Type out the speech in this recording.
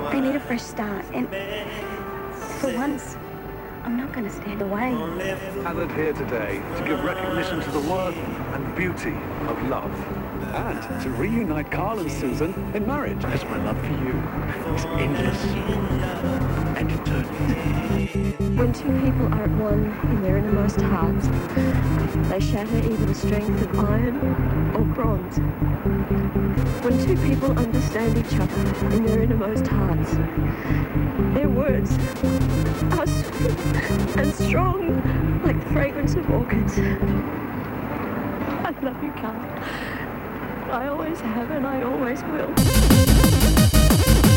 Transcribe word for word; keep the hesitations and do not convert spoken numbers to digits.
I need a fresh start, and for once, I'm not going to stand away. Gathered here today to give recognition to the worth and beauty of love, and to reunite Carl and Susan in marriage. Because my love for you is endless and eternal. When two people are at one in their innermost hearts, they shatter either the strength of iron or bronze. When two people understand each other in their innermost hearts, their words are sweet and strong like the fragrance of orchids. I love you, Carl. I always have and I always will.